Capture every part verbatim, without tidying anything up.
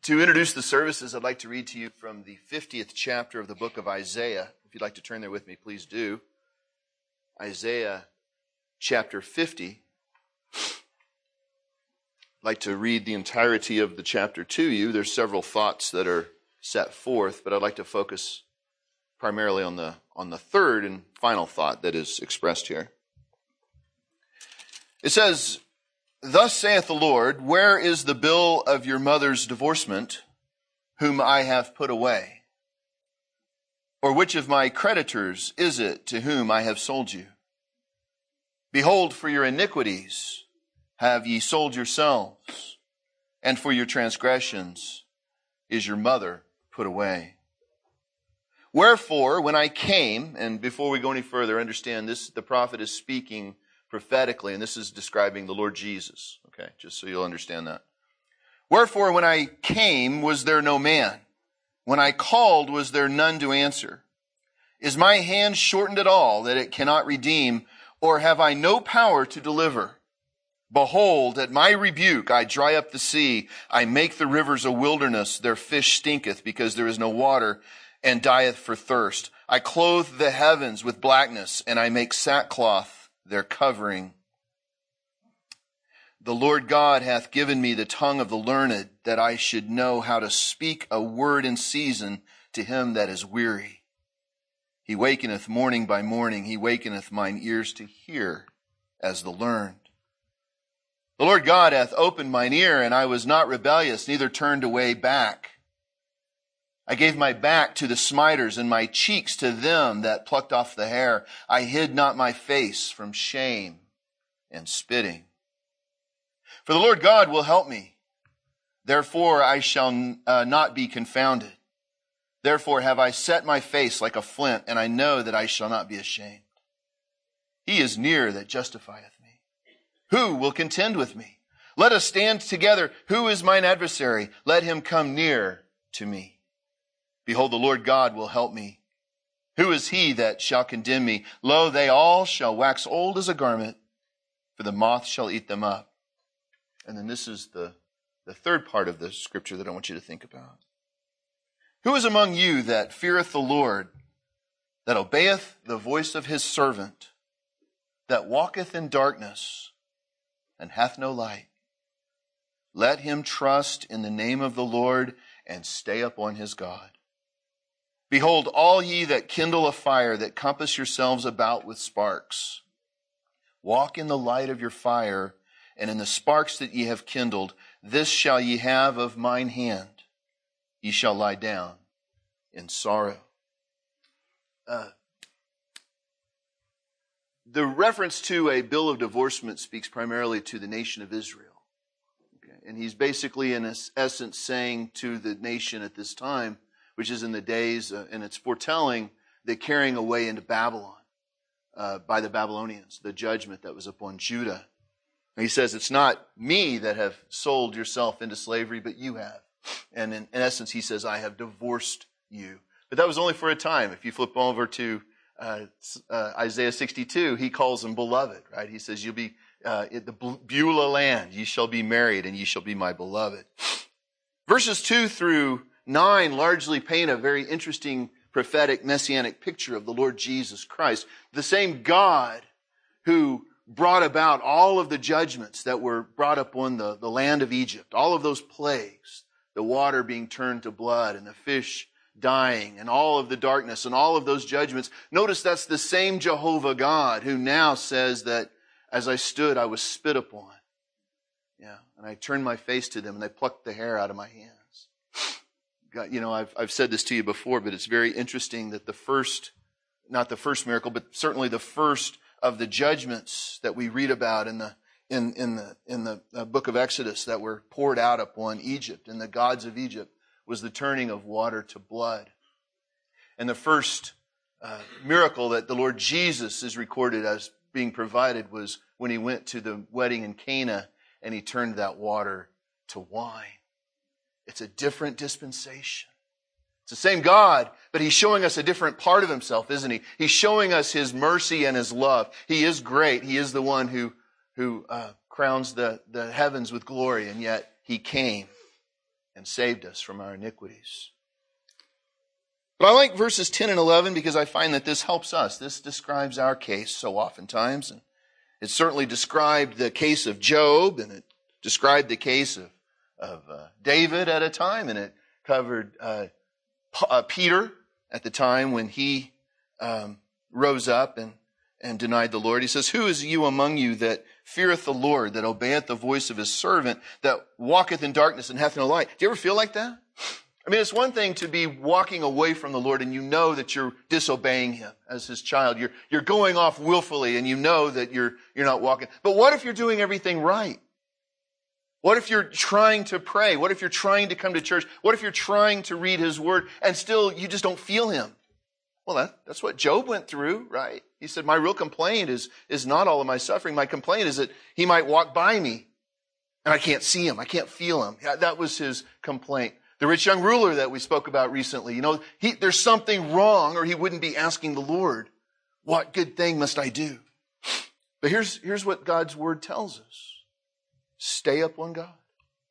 To introduce the services, I'd like to read to you from the fiftieth chapter of the book of Isaiah. If you'd like to turn there with me, please do. Isaiah chapter fifty. I'd like to read the entirety of the chapter to you. There's several thoughts that are set forth, but I'd like to focus primarily on the on the third and final thought that is expressed here. It says, "Thus saith the Lord, where is the bill of your mother's divorcement, whom I have put away? Or which of my creditors is it to whom I have sold you? Behold, for your iniquities have ye sold yourselves, and for your transgressions is your mother put away. Wherefore, when I came," and before we go any further, understand this, the prophet is speaking prophetically, and this is describing the Lord Jesus, okay, just so you'll understand that. "Wherefore, when I came, was there no man? When I called, was there none to answer? Is my hand shortened at all, that it cannot redeem, or have I no power to deliver? Behold, at my rebuke I dry up the sea, I make the rivers a wilderness, their fish stinketh, because there is no water, and dieth for thirst. I clothe the heavens with blackness, and I make sackcloth their covering. The Lord God hath given me the tongue of the learned, that I should know how to speak a word in season to him that is weary. He wakeneth morning by morning, he wakeneth mine ears to hear as the learned. The Lord God hath opened mine ear, and I was not rebellious, neither turned away back. I gave my back to the smiters, and my cheeks to them that plucked off the hair. I hid not my face from shame and spitting. For the Lord God will help me. Therefore I shall uh, not be confounded. Therefore have I set my face like a flint, and I know that I shall not be ashamed. He is near that justifieth me. Who will contend with me? Let us stand together. Who is mine adversary? Let him come near to me. Behold, the Lord God will help me. Who is he that shall condemn me? Lo, they all shall wax old as a garment, for the moth shall eat them up." And then this is the, the third part of the scripture that I want you to think about. "Who is among you that feareth the Lord, that obeyeth the voice of his servant, that walketh in darkness, and hath no light? Let him trust in the name of the Lord, and stay upon his God. Behold, all ye that kindle a fire, that compass yourselves about with sparks. Walk in the light of your fire, and in the sparks that ye have kindled. This shall ye have of mine hand. Ye shall lie down in sorrow." Uh, the reference to a bill of divorcement speaks primarily to the nation of Israel. Okay? And he's basically, in essence, saying to the nation at this time, which is in the days, uh, and it's foretelling the carrying away into Babylon uh, by the Babylonians, the judgment that was upon Judah. And he says, it's not me that have sold yourself into slavery, but you have. And in, in essence, he says, I have divorced you. But that was only for a time. If you flip over to uh, uh, Isaiah sixty-two, he calls them beloved, right? He says, you'll be uh, in the Beulah land, ye shall be married, and ye shall be my beloved. Verses two through nine largely paint a very interesting prophetic messianic picture of the Lord Jesus Christ. The same God who brought about all of the judgments that were brought upon the, the land of Egypt, all of those plagues, the water being turned to blood and the fish dying and all of the darkness and all of those judgments. Notice that's the same Jehovah God who now says that as I stood, I was spit upon. Yeah, and I turned my face to them and they plucked the hair out of my hands. God, you know, I've, I've said this to you before, but it's very interesting that the first, not the first miracle, but certainly the first of the judgments that we read about in the in in the in the uh, book of Exodus that were poured out upon Egypt and the gods of Egypt was the turning of water to blood. And the first uh, miracle that the Lord Jesus is recorded as being provided was when he went to the wedding in Cana and he turned that water to wine. It's a different dispensation. It's the same God, but he's showing us a different part of himself, isn't he? He's showing us his mercy and his love. He is great. He is the one who, who uh, crowns the, the heavens with glory, and yet he came and saved us from our iniquities. But I like verses ten and eleven because I find that this helps us. This describes our case so oftentimes. And it certainly described the case of Job, and it described the case of, of uh, David at a time, and it covered uh, P- uh, Peter at the time when he um, rose up and, and denied the Lord. He says, "Who is you among you that feareth the Lord, that obeyeth the voice of his servant, that walketh in darkness and hath no light?" Do you ever feel like that? I mean, it's one thing to be walking away from the Lord and you know that you're disobeying him as his child. You're, you're going off willfully and you know that you're, you're not walking. But what if you're doing everything right? What if you're trying to pray? What if you're trying to come to church? What if you're trying to read his word and still you just don't feel him? Well, that, that's what Job went through, right? He said, my real complaint is, is not all of my suffering. My complaint is that he might walk by me and I can't see him. I can't feel him. That was his complaint. The rich young ruler that we spoke about recently, you know, he, there's something wrong or he wouldn't be asking the Lord, what good thing must I do? But here's, here's what God's word tells us. Stay up on God.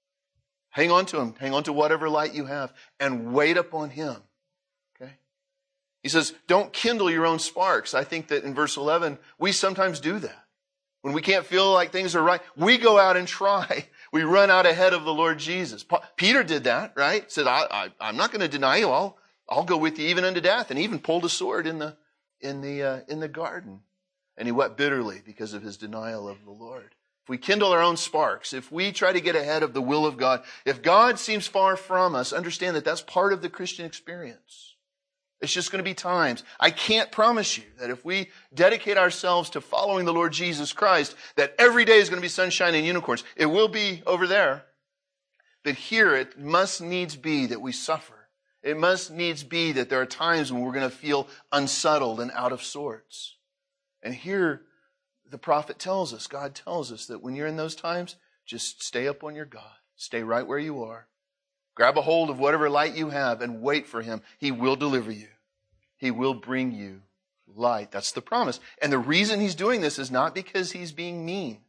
Hang on to him. Hang on to whatever light you have and wait upon him. Okay? He says, don't kindle your own sparks. I think that in verse eleven, we sometimes do that. When we can't feel like things are right, we go out and try. We run out ahead of the Lord Jesus. Paul, Peter did that, right? He said, I, I, I'm not going to deny you. I'll, I'll go with you even unto death. And he even pulled a sword in the, in the, uh, in the garden. And he wept bitterly because of his denial of the Lord. If we kindle our own sparks, if we try to get ahead of the will of God, if God seems far from us, understand that that's part of the Christian experience. It's just going to be times. I can't promise you that if we dedicate ourselves to following the Lord Jesus Christ, that every day is going to be sunshine and unicorns. It will be over there. But here it must needs be that we suffer. It must needs be that there are times when we're going to feel unsettled and out of sorts. And here the prophet tells us, God tells us that when you're in those times, just stay up on your God. Stay right where you are. Grab a hold of whatever light you have and wait for him. He will deliver you. He will bring you light. That's the promise. And the reason he's doing this is not because he's being mean,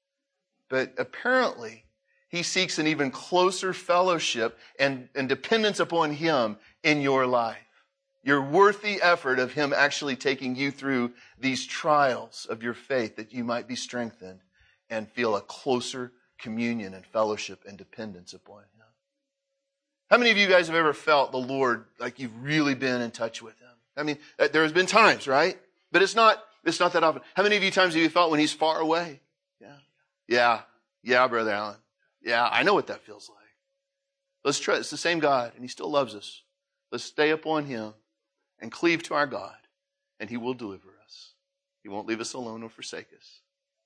but apparently he seeks an even closer fellowship and, and dependence upon him in your life. Your worthy effort of him actually taking you through these trials of your faith that you might be strengthened and feel a closer communion and fellowship and dependence upon him. How many of you guys have ever felt the Lord like you've really been in touch with him? I mean, there has been times, right? But it's not, it's not that often. How many of you times have you felt when he's far away? Yeah. Yeah. Yeah, Brother Allen. Yeah, I know what that feels like. Let's try. It's the same God, and he still loves us. Let's stay upon him and cleave to our God, and he will deliver us. He won't leave us alone or forsake us.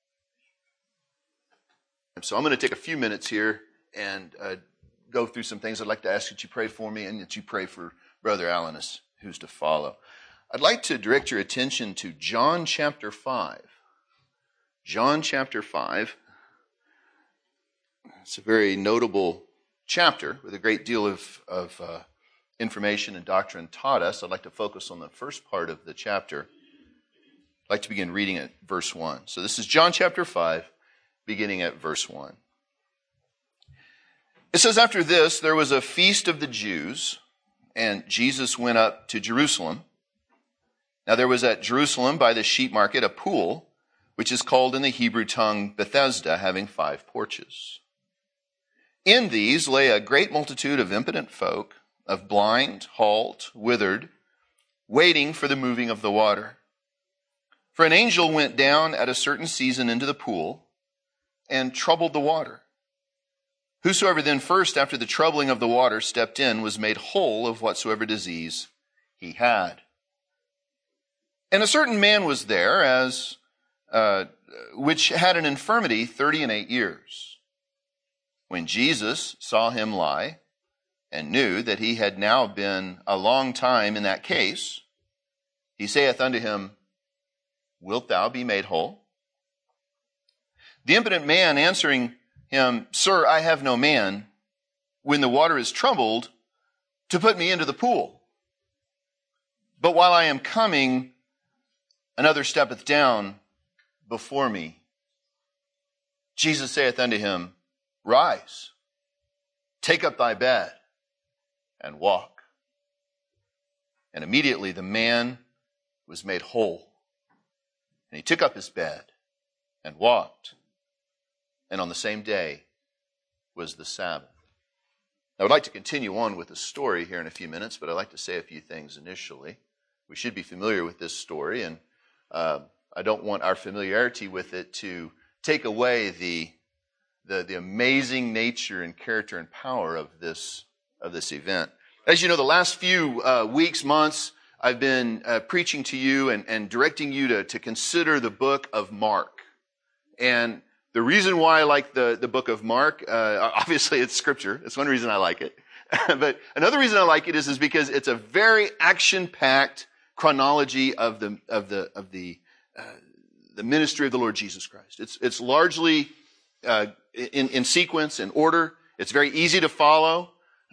So I'm going to take a few minutes here and uh, go through some things. I'd like to ask that you pray for me and that you pray for Brother Allen, who's to follow. I'd like to direct your attention to John chapter five. John chapter five. It's a very notable chapter with a great deal of, of uh, information and doctrine taught us. I'd like to focus on the first part of the chapter. I'd like to begin reading at verse one. So this is John chapter five, beginning at verse one. It says, after this, there was a feast of the Jews, and Jesus went up to Jerusalem. Now there was at Jerusalem by the sheep market a pool, which is called in the Hebrew tongue Bethesda, having five porches. In these lay a great multitude of impotent folk, of blind, halt, withered, waiting for the moving of the water. For an angel went down at a certain season into the pool and troubled the water. Whosoever then first, after the troubling of the water, stepped in, was made whole of whatsoever disease he had. And a certain man was there, as uh, which had an infirmity thirty and eight years. When Jesus saw him lie, and knew that he had now been a long time in that case, he saith unto him, Wilt thou be made whole? The impotent man answering him, Sir, I have no man, when the water is troubled, to put me into the pool. But while I am coming, another steppeth down before me. Jesus saith unto him, Rise, take up thy bed and walk. And immediately the man was made whole. And he took up his bed and walked. And on the same day was the Sabbath. I would like to continue on with the story here in a few minutes, but I'd like to say a few things initially. We should be familiar with this story, and uh, I don't want our familiarity with it to take away the, the, the amazing nature and character and power of this, of this event. As you know, the last few uh, weeks, months, I've been uh, preaching to you and, and directing you to, to consider the book of Mark. And the reason why I like the, the book of Mark, uh, obviously it's scripture. That's one reason I like it. But another reason I like it is, is because it's a very action-packed chronology of the, of the, of the, uh, the ministry of the Lord Jesus Christ. It's, it's largely, uh, in, in sequence and order. It's very easy to follow.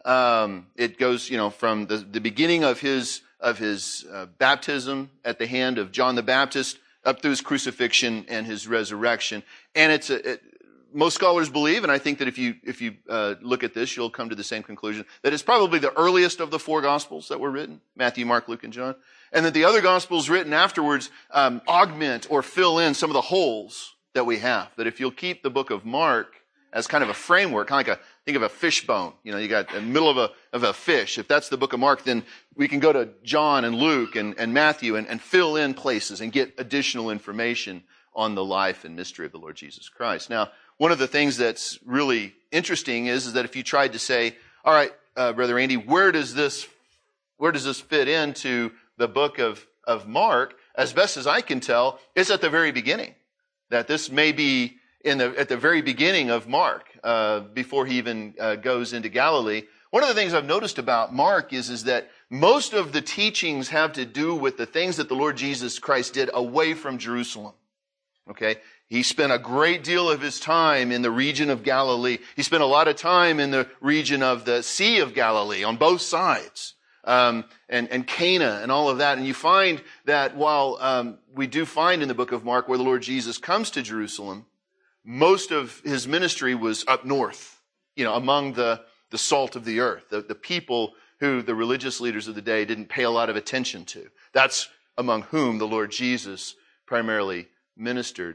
Um, it goes, you know, from the, the beginning of his, of his, uh, baptism at the hand of John the Baptist up through his crucifixion and his resurrection. And it's a, it, most scholars believe, and I think that if you, if you, uh, look at this, you'll come to the same conclusion, that it's probably the earliest of the four Gospels that were written, Matthew, Mark, Luke, and John. And that the other Gospels written afterwards, um, augment or fill in some of the holes that we have. That if you'll keep the book of Mark as kind of a framework, kind of like a, think of a fish bone. You know, you got the middle of a, of a fish. If that's the book of Mark, then we can go to John and Luke and, and Matthew and, and fill in places and get additional information on the life and mystery of the Lord Jesus Christ. Now, one of the things that's really interesting is, is that if you tried to say, all right, uh, Brother Andy, where does this, where does this fit into the book of, of Mark? As best as I can tell, it's at the very beginning. That this may be in the, at the very beginning of Mark, uh, before he even uh, goes into Galilee. One of the things I've noticed about Mark is, is that most of the teachings have to do with the things that the Lord Jesus Christ did away from Jerusalem. Okay? He spent a great deal of his time in the region of Galilee. He spent a lot of time in the region of the Sea of Galilee on both sides. Um, and, and Cana and all of that. And you find that while um, we do find in the book of Mark where the Lord Jesus comes to Jerusalem, most of his ministry was up north, you know, among the, the salt of the earth, the, the people who the religious leaders of the day didn't pay a lot of attention to. That's among whom the Lord Jesus primarily ministered.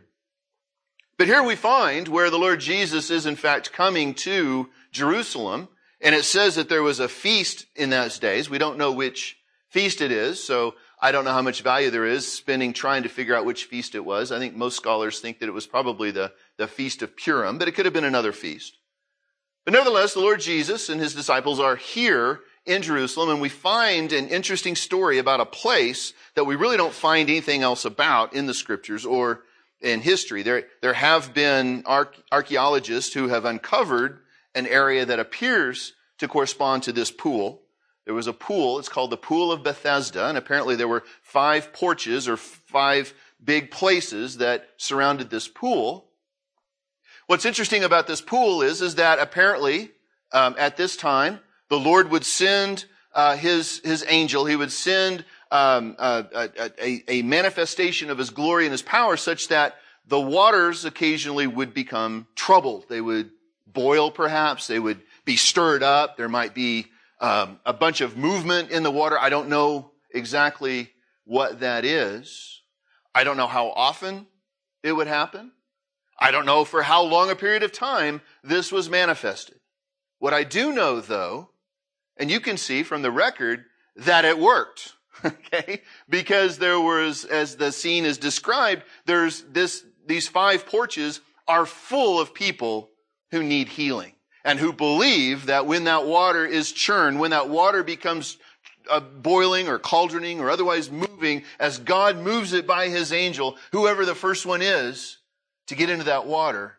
But here we find where the Lord Jesus is in fact coming to Jerusalem, and it says that there was a feast in those days. We don't know which feast it is, so I don't know how much value there is spending trying to figure out which feast it was. I think most scholars think that it was probably the, the Feast of Purim, but it could have been another feast. But nevertheless, the Lord Jesus and his disciples are here in Jerusalem, and we find an interesting story about a place that we really don't find anything else about in the scriptures or in history. There, there have been arch- archaeologists who have uncovered an area that appears to correspond to this pool. There was a pool, it's called the Pool of Bethesda, and apparently there were five porches or five big places that surrounded this pool. What's interesting about this pool is, is that apparently um, at this time, the Lord would send uh, his, his angel, he would send um, a, a, a manifestation of his glory and his power such that the waters occasionally would become troubled. They would boil perhaps, they would be stirred up, there might be Um, a bunch of movement in the water. I don't know exactly what that is. I don't know how often it would happen. I don't know for how long a period of time this was manifested. What I do know, though, and you can see from the record, that it worked. Okay? Because there was, as the scene is described, there's this, these five porches are full of people who need healing. And who believe that when that water is churned, when that water becomes uh, boiling or cauldroning or otherwise moving, as God moves it by his angel, whoever the first one is to get into that water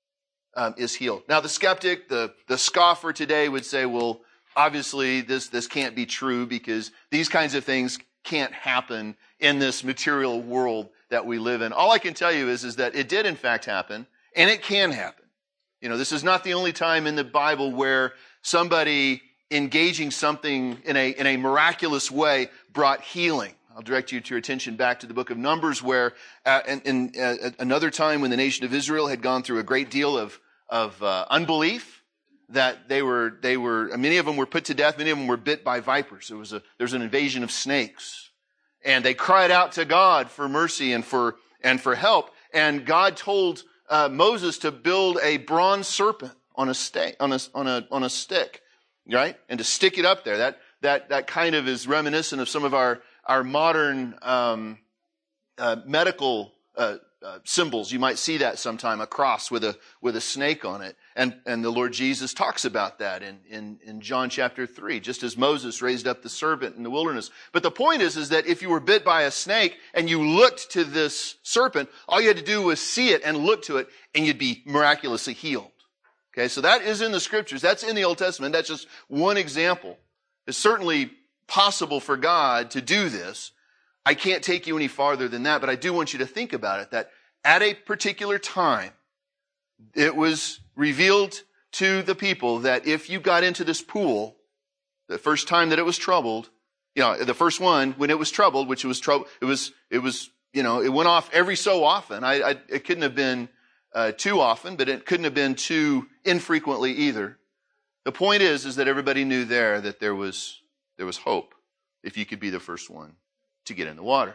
um, is healed. Now the skeptic, the, the scoffer today would say, well, obviously this, this can't be true because these kinds of things can't happen in this material world that we live in. All I can tell you is, is that it did in fact happen, and it can happen. You know, this is not the only time in the Bible where somebody engaging something in a, in a miraculous way brought healing. I'll direct you to your attention back to the book of Numbers where uh, in, in uh, another time when the nation of Israel had gone through a great deal of, of uh, unbelief, that they were, they were, many of them were put to death. Many of them were bit by vipers. There was a, there was an invasion of snakes, and they cried out to God for mercy and for, and for help. And God told uh, Moses to build a bronze serpent on a stake, on a, on a, on a stick, right? And to stick it up there. That, that, that kind of is reminiscent of some of our, our modern, um, uh, medical, uh, Uh, symbols. You might see that sometime, a cross with a with a snake on it. And and the Lord Jesus talks about that in, in, in John chapter three, just as Moses raised up the serpent in the wilderness. But the point is, is that if you were bit by a snake and you looked to this serpent, all you had to do was see it and look to it, and you'd be miraculously healed. Okay, so that is in the scriptures. That's in the Old Testament. That's just one example. It's certainly possible for God to do this. I can't take you any farther than that, but I do want you to think about it, that at a particular time, it was revealed to the people that if you got into this pool, the first time that it was troubled, you know, the first one, when it was troubled, which it was trouble, it was, it was, you know, it went off every so often. I, I it couldn't have been uh, too often, but it couldn't have been too infrequently either. The point is, is that everybody knew there that there was, there was hope if you could be the first one to get in the water.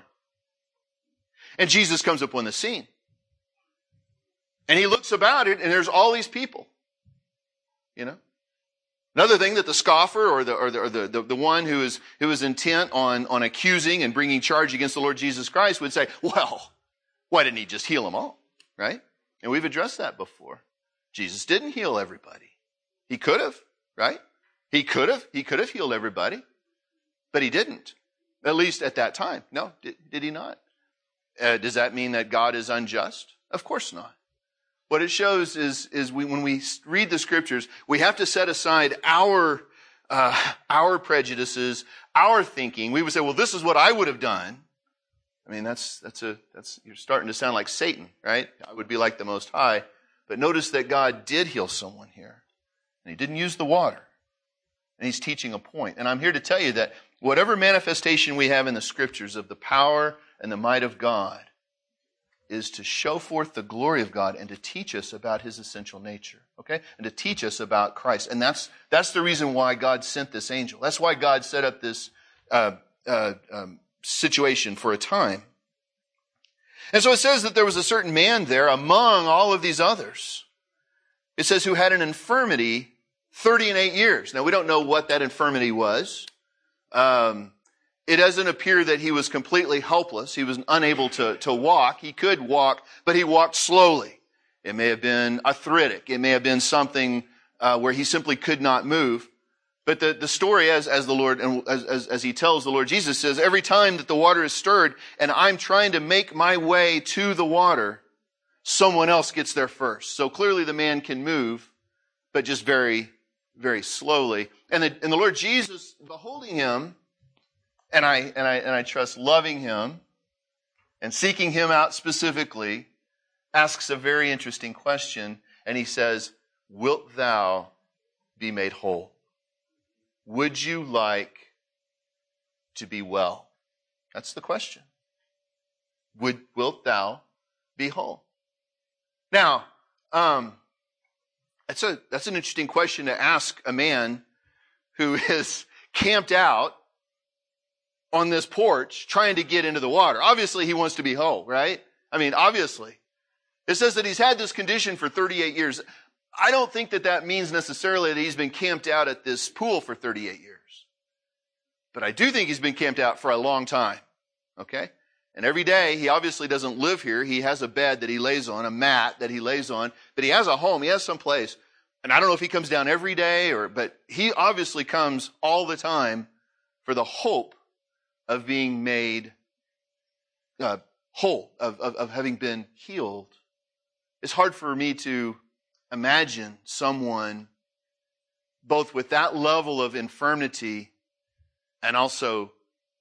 And Jesus comes up on the scene. And he looks about it, and there's all these people. You know? Another thing that the scoffer or the or the or the, the, the one who is who is intent on, on accusing and bringing charge against the Lord Jesus Christ would say, well, why didn't he just heal them all? Right? And we've addressed that before. Jesus didn't heal everybody. He could have, right? He could have. He could have healed everybody. But he didn't. At least at that time. No, did, did he not? Uh, does that mean that God is unjust? Of course not. What it shows is, is we, when we read the scriptures, we have to set aside our, uh, our prejudices, our thinking. We would say, well, this is what I would have done. I mean, that's, that's a, that's, you're starting to sound like Satan, right? I would be like the Most High. But notice that God did heal someone here. And he didn't use the water. And he's teaching a point. And I'm here to tell you that whatever manifestation we have in the scriptures of the power and the might of God is to show forth the glory of God and to teach us about his essential nature, okay? And to teach us about Christ. And that's that's the reason why God sent this angel. That's why God set up this uh, uh, um, situation for a time. And so it says that there was a certain man there among all of these others. It says who had an infirmity thirty and eight years. Now we don't know what that infirmity was. Um, it doesn't appear that he was completely helpless. He was unable to, to walk. He could walk, but he walked slowly. It may have been arthritic. It may have been something uh, where he simply could not move. But the, the story, as, as the Lord, and as, as, as he tells the Lord Jesus, says, every time that the water is stirred and I'm trying to make my way to the water, someone else gets there first. So clearly the man can move, but just very, very slowly. And the, and the Lord Jesus, beholding him, and I, and I, and I trust loving him and seeking him out specifically, asks a very interesting question. And he says, wilt thou be made whole? Would you like to be well? That's the question. Would, wilt thou be whole? Now, um, that's a, that's an interesting question to ask a man who is camped out on this porch trying to get into the water. Obviously, he wants to be whole, right? I mean, obviously. It says that he's had this condition for thirty-eight years. I don't think that that means necessarily that he's been camped out at this pool for thirty-eight years. But I do think he's been camped out for a long time, okay? And every day, he obviously doesn't live here. He has a bed that he lays on, a mat that he lays on, but he has a home. He has some place. And I don't know if he comes down every day, or, but he obviously comes all the time for the hope of being made uh, whole, of, of, of having been healed. It's hard for me to imagine someone both with that level of infirmity and also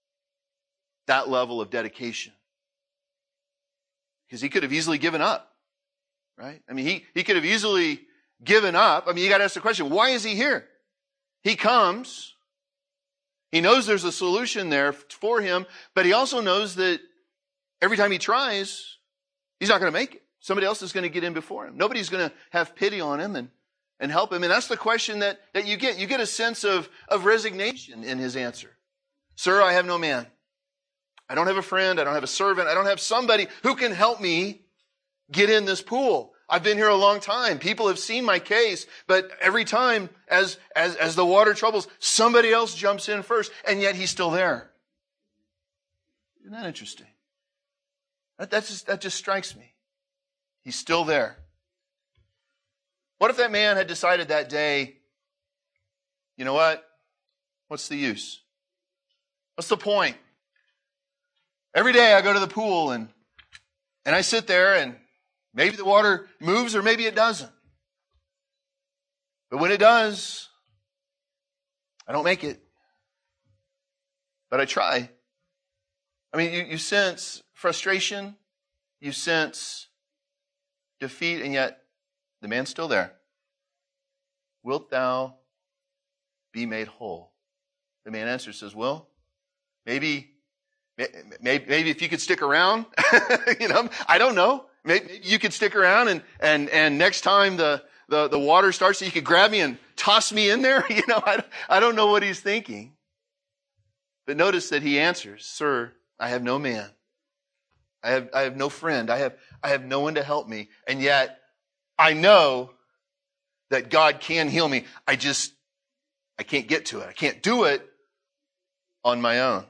that level of dedication. Because he could have easily given up, right? I mean, he, he could have easily given up. I mean, you got to ask the question, why is he here? He comes. He knows there's a solution there for him, but he also knows that every time he tries, he's not going to make it. Somebody else is going to get in before him. Nobody's going to have pity on him and, and help him? And that's the question that, that you get. You get a sense of, of resignation in his answer. Sir, I have no man. I don't have a friend. I don't have a servant. I don't have somebody who can help me get in this pool. I've been here a long time. People have seen my case, but every time as, as, as the water troubles, somebody else jumps in first, and yet he's still there. Isn't that interesting? That, that's just, that just strikes me. He's still there. What if that man had decided that day, you know what? What's the use? What's the point? Every day I go to the pool and, and I sit there and maybe the water moves or maybe it doesn't. But when it does, I don't make it. But I try. I mean, you, you sense frustration, you sense defeat, and yet the man's still there. Wilt thou be made whole? The man answers, says, well, maybe, maybe, maybe if you could stick around, you know, I don't know. Maybe you could stick around and, and, and next time the, the, the water starts, you could grab me and toss me in there. You know, I, I don't know what he's thinking. But notice that he answers, sir, I have no man. I have, I have no friend. I have, I have no one to help me. And yet I know that God can heal me. I just, I can't get to it. I can't do it on my own.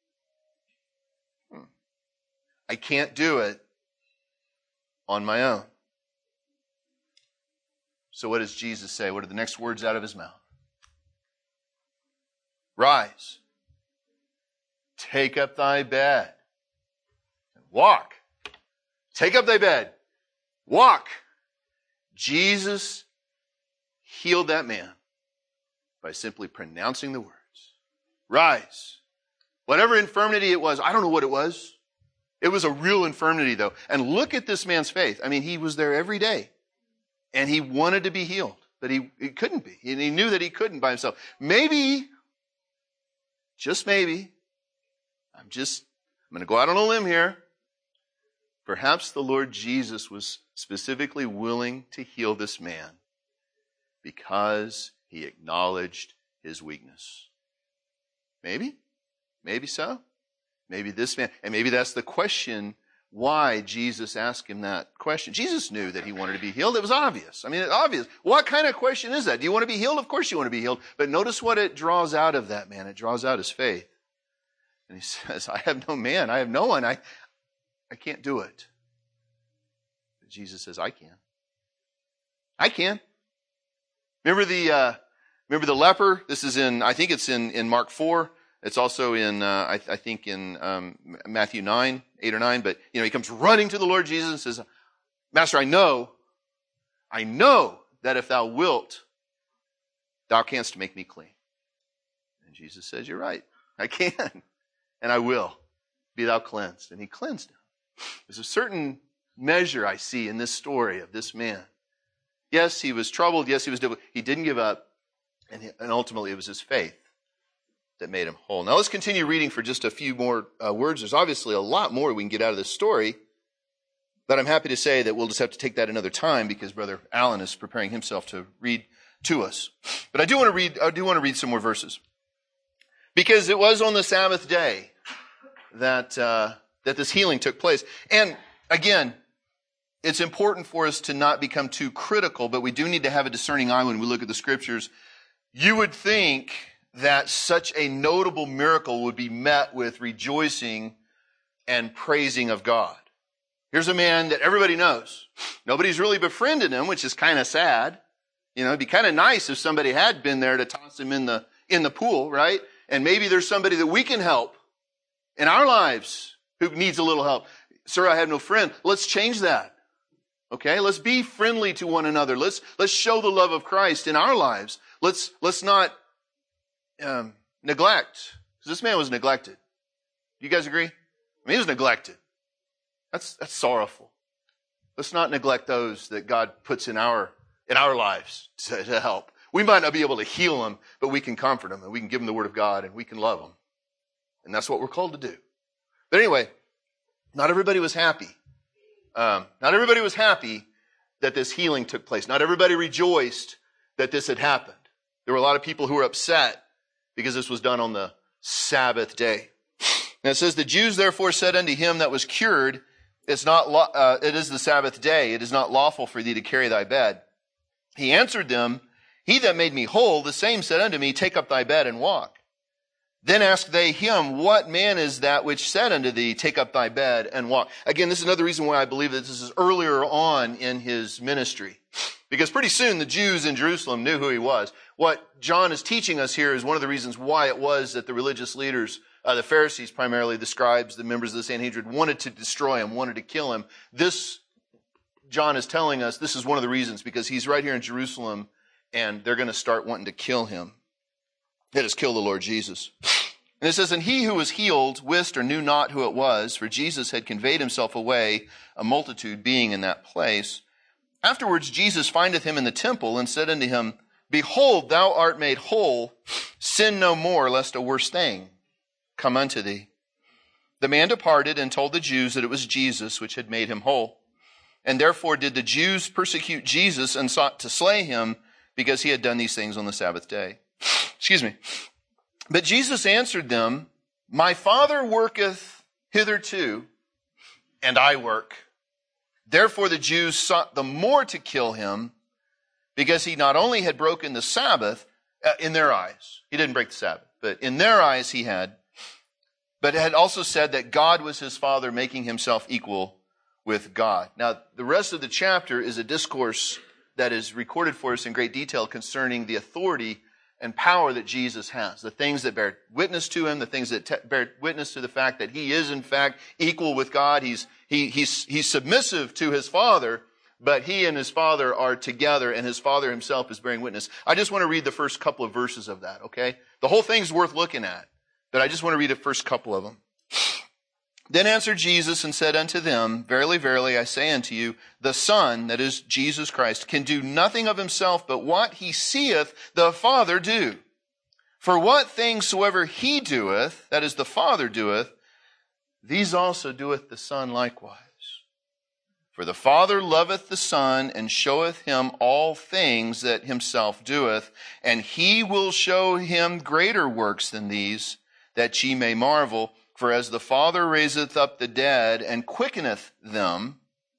Hmm. I can't do it on my own. So what does Jesus say? What are the next words out of his mouth? Rise, take up thy bed, and walk. Take up thy bed, walk. Jesus healed that man by simply pronouncing the words. Rise. Whatever infirmity it was, I don't know what it was. It was a real infirmity, though. And look at this man's faith. I mean, he was there every day. And he wanted to be healed. But he, he couldn't be. And he knew that he couldn't by himself. Maybe, just maybe, I'm just, I'm going to go out on a limb here. Perhaps the Lord Jesus was specifically willing to heal this man because he acknowledged his weakness. Maybe. Maybe so. Maybe this man, and maybe that's the question why Jesus asked him that question. Jesus knew that he wanted to be healed. It was obvious. I mean, it's obvious. What kind of question is that? Do you want to be healed? Of course you want to be healed. But notice what it draws out of that man. It draws out his faith. And he says, I have no man. I have no one. I, I can't do it. But Jesus says, I can. I can. Remember the, uh, remember the leper? This is in, I think it's in, in Mark four. It's also in, uh, I, I think in um, Matthew nine, eight or nine. But, you know, he comes running to the Lord Jesus and says, Master, I know, I know that if thou wilt, thou canst make me clean. And Jesus says, you're right. I can. And I will. Be thou cleansed. And he cleansed him. There's a certain measure I see in this story of this man. Yes, he was troubled. Yes, he was difficult. He didn't give up. And, he, and ultimately it was his faith that made him whole. Now let's continue reading for just a few more uh, words. There's obviously a lot more we can get out of this story, but I'm happy to say that we'll just have to take that another time because Brother Allen is preparing himself to read to us. But I do want to read, I do want to read some more verses. Because it was on the Sabbath day that, uh, that this healing took place. And again, it's important for us to not become too critical, but we do need to have a discerning eye when we look at the scriptures. You would think that such a notable miracle would be met with rejoicing and praising of God. Here's a man that everybody knows. Nobody's really befriended him, which is kind of sad. You know, it'd be kind of nice if somebody had been there to toss him in the, in the pool, right? And maybe there's somebody that we can help in our lives who needs a little help. Sir, I have no friend. Let's change that. Okay? Let's be friendly to one another. Let's, let's show the love of Christ in our lives. Let's, let's not Um, neglect. Because this man was neglected. Do you guys agree? I mean, he was neglected. That's, that's sorrowful. Let's not neglect those that God puts in our, in our lives to, to help. We might not be able to heal them, but we can comfort them and we can give them the word of God and we can love them. And that's what we're called to do. But anyway, not everybody was happy. Um, not everybody was happy that this healing took place. Not everybody rejoiced that this had happened. There were a lot of people who were upset because this was done on the Sabbath day. And it says, the Jews therefore said unto him that was cured, It's not, uh, it is the Sabbath day. It is not lawful for thee to carry thy bed. He answered them, He that made me whole, the same said unto me, Take up thy bed and walk. Then asked they him, What man is that which said unto thee, Take up thy bed and walk? Again, this is another reason why I believe that this is earlier on in his ministry. Because pretty soon the Jews in Jerusalem knew who he was. What John is teaching us here is one of the reasons why it was that the religious leaders, uh, the Pharisees primarily, the scribes, the members of the Sanhedrin, wanted to destroy him, wanted to kill him. This, John is telling us, this is one of the reasons, because he's right here in Jerusalem and they're going to start wanting to kill him. That is, kill the Lord Jesus. And it says, And he who was healed wist or knew not who it was, for Jesus had conveyed himself away, a multitude being in that place. Afterwards Jesus findeth him in the temple, and said unto him, Behold, thou art made whole. Sin no more, lest a worse thing come unto thee. The man departed and told the Jews that it was Jesus which had made him whole. And therefore did the Jews persecute Jesus and sought to slay him, because he had done these things on the Sabbath day. Excuse me. But Jesus answered them, My Father worketh hitherto, and I work. Therefore the Jews sought the more to kill him, because he not only had broken the Sabbath, uh, in their eyes, he didn't break the Sabbath, but in their eyes he had, but had also said that God was his Father, making himself equal with God. Now, the rest of the chapter is a discourse that is recorded for us in great detail concerning the authority and power that Jesus has, the things that bear witness to him, the things that te- bear witness to the fact that he is in fact equal with God. He's, he, he's, he's submissive to his Father, but he and his Father are together, and his Father himself is bearing witness. I just want to read the first couple of verses of that, okay? The whole thing's worth looking at, but I just want to read the first couple of them. Then answered Jesus and said unto them, Verily, verily, I say unto you, the Son, that is Jesus Christ, can do nothing of himself, but what he seeth the Father do. For what things soever he doeth, that is the Father doeth, these also doeth the Son likewise. For the Father loveth the Son, and showeth him all things that himself doeth, and he will show him greater works than these, that ye may marvel. For as the Father raiseth up the dead, and quickeneth them,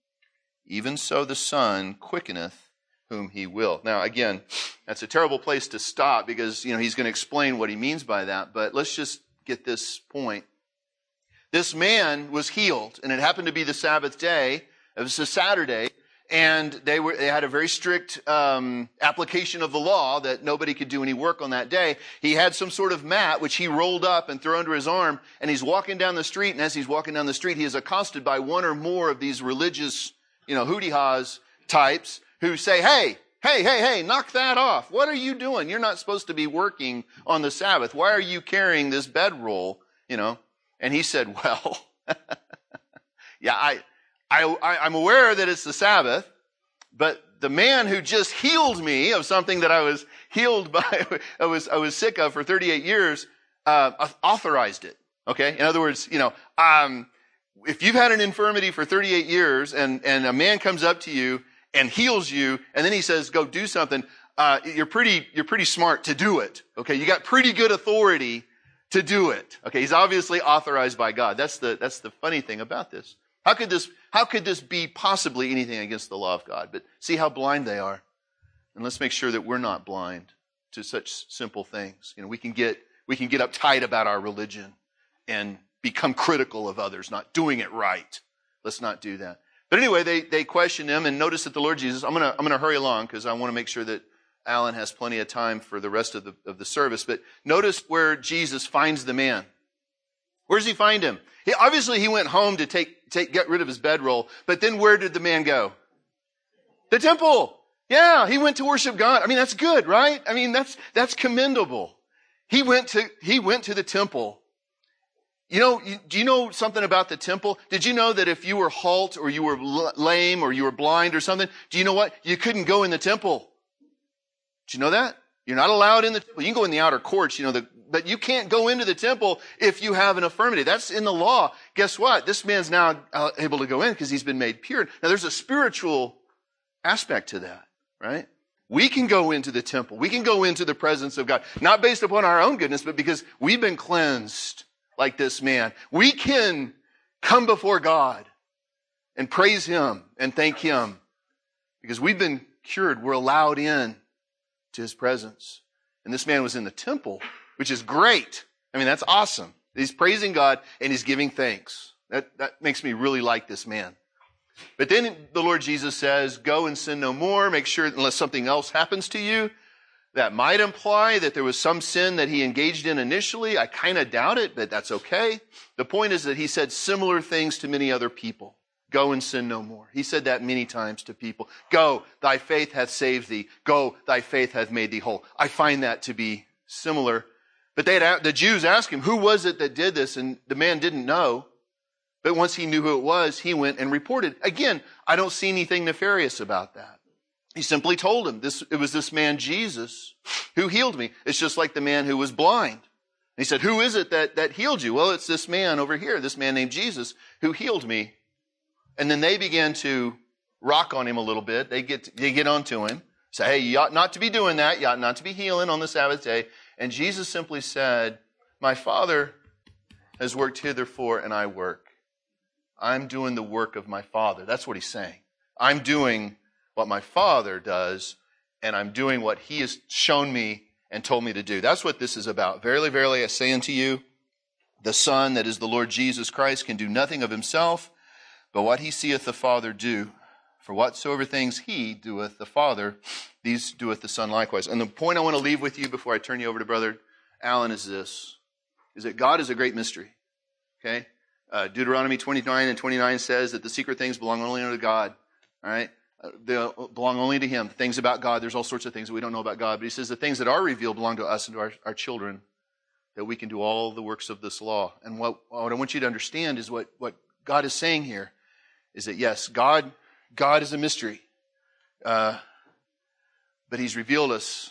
even so the Son quickeneth whom he will. Now, again, that's a terrible place to stop, because, you know, he's going to explain what he means by that. But let's just get this point. This man was healed, and it happened to be the Sabbath day. It was a Saturday, and they were they had a very strict um, application of the law that nobody could do any work on that day. He had some sort of mat which he rolled up and threw under his arm, and he's walking down the street, and as he's walking down the street, he is accosted by one or more of these religious, you know, hootie-haws types who say, hey, hey, hey, hey, knock that off. What are you doing? You're not supposed to be working on the Sabbath. Why are you carrying this bedroll? You know, and he said, well, yeah, I... I, I'm aware that it's the Sabbath, but the man who just healed me of something that I was healed by, I was, I was sick of for thirty-eight years, uh, authorized it. Okay. In other words, you know, um, if you've had an infirmity for thirty-eight years and, and a man comes up to you and heals you, and then he says, go do something, uh, you're pretty, you're pretty smart to do it. Okay. You got pretty good authority to do it. Okay. He's obviously authorized by God. That's the, that's the funny thing about this. How could this, how could this be possibly anything against the law of God? But see how blind they are. And let's make sure that we're not blind to such simple things. You know, we can get, we can get uptight about our religion and become critical of others not doing it right. Let's not do that. But anyway, they, they question him, and notice that the Lord Jesus, I'm going to, I'm going to hurry along because I want to make sure that Alan has plenty of time for the rest of the, of the service. But notice where Jesus finds the man. Where does he find him? He, obviously, he went home to take, take, get rid of his bedroll. But then where did the man go? The temple. Yeah, he went to worship God. I mean, that's good, right? I mean, that's, that's commendable. He went to, he went to the temple. You know, you, do you know something about the temple? Did you know that if you were halt or you were l- lame or you were blind or something, do you know what? You couldn't go in the temple. Did you know that? You're not allowed in the temple. You can go in the outer courts, you know, the, but you can't go into the temple if you have an infirmity. That's in the law. Guess what? This man's now uh, able to go in because he's been made pure. Now, there's a spiritual aspect to that, right? We can go into the temple. We can go into the presence of God, not based upon our own goodness, but because we've been cleansed like this man. We can come before God and praise him and thank him because we've been cured. We're allowed in to his presence. And this man was in the temple, which is great. I mean, that's awesome. He's praising God and he's giving thanks. That, that makes me really like this man. But then the Lord Jesus says, go and sin no more. Make sure, unless something else happens to you. That might imply that there was some sin that he engaged in initially. I kind of doubt it, but that's okay. The point is that he said similar things to many other people. Go and sin no more. He said that many times to people. Go, thy faith hath saved thee. Go, thy faith hath made thee whole. I find that to be similar. But they had, the Jews asked him, who was it that did this? And the man didn't know. But once he knew who it was, he went and reported. Again, I don't see anything nefarious about that. He simply told him, this, it was this man Jesus who healed me. It's just like the man who was blind. He said, who is it that, that healed you? Well, it's this man over here, this man named Jesus who healed me. And then they began to rock on him a little bit. They get, they get onto him. Say, hey, you ought not to be doing that. You ought not to be healing on the Sabbath day. And Jesus simply said, my Father has worked hitherfore and I work. I'm doing the work of my Father. That's what he's saying. I'm doing what my Father does, and I'm doing what he has shown me and told me to do. That's what this is about. Verily, verily, I say unto you, the Son, that is the Lord Jesus Christ, can do nothing of himself, but what he seeth the Father do. For whatsoever things he doeth the Father, these doeth the Son likewise. And the point I want to leave with you before I turn you over to Brother Alan is this, is that God is a great mystery. Okay? Uh, Deuteronomy twenty-nine and twenty-nine says that the secret things belong only to God. All right? Uh, they belong only to him. Things about God, there's all sorts of things that we don't know about God. But he says the things that are revealed belong to us and to our, our children, that we can do all the works of this law. And what, what I want you to understand is what, what God is saying here is that, yes, God, God is a mystery. Uh, but he's revealed us.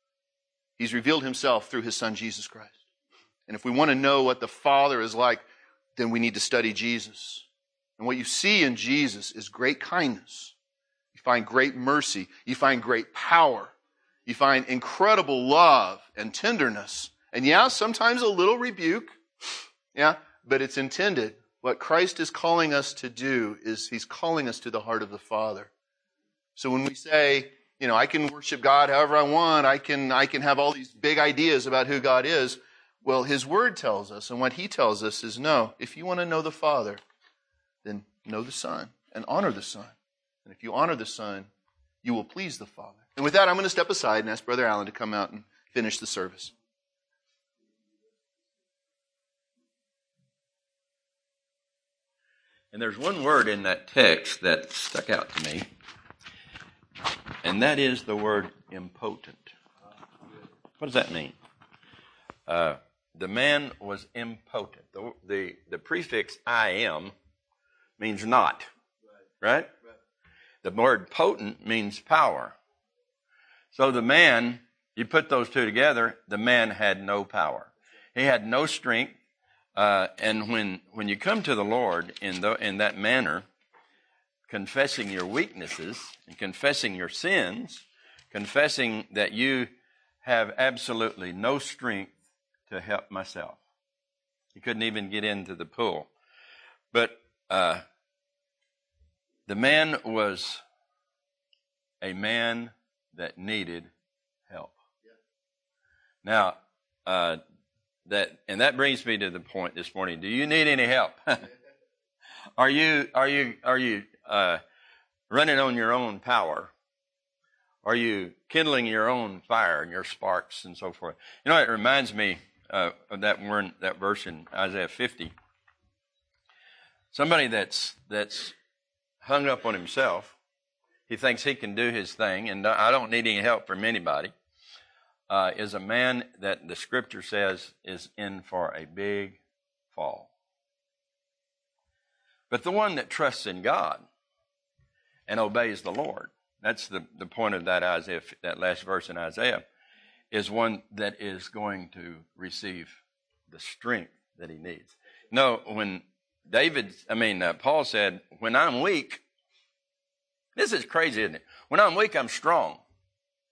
He's revealed himself through his Son, Jesus Christ. And if we want to know what the Father is like, then we need to study Jesus. And what you see in Jesus is great kindness. You find great mercy. You find great power. You find incredible love and tenderness. And yeah, sometimes a little rebuke. Yeah, but it's intended. What Christ is calling us to do is he's calling us to the heart of the Father. So when we say, you know, I can worship God however I want, I can, I can have all these big ideas about who God is, well, his word tells us, and what he tells us is, no, if you want to know the Father, then know the Son and honor the Son. And if you honor the Son, you will please the Father. And with that, I'm going to step aside and ask Brother Alan to come out and finish the service. And there's one word in that text that stuck out to me, and that is the word impotent. What does that mean? Uh, the man was impotent. The, the, the prefix I am means not, right? The word potent means power. So the man, you put those two together, the man had no power. He had no strength. Uh, and when, when you come to the Lord in, the, in that manner, confessing your weaknesses and confessing your sins, confessing that you have absolutely no strength to help myself. He couldn't even get into the pool. But uh, the man was a man that needed help. Now, uh, that and that brings me to the point this morning. Do you need any help? are you are you are you uh, running on your own power? Are you kindling your own fire and your sparks and so forth? You know, it reminds me uh, of that word, that verse in Isaiah fifty. Somebody that's that's hung up on himself. He thinks he can do his thing, and I don't need any help from anybody. Uh, is a man that the Scripture says is in for a big fall. But the one that trusts in God and obeys the Lord, that's the, the point of that Isaiah, that last verse in Isaiah, is one that is going to receive the strength that he needs. No, when David, I mean, uh, Paul said, when I'm weak, this is crazy, isn't it? When I'm weak, I'm strong.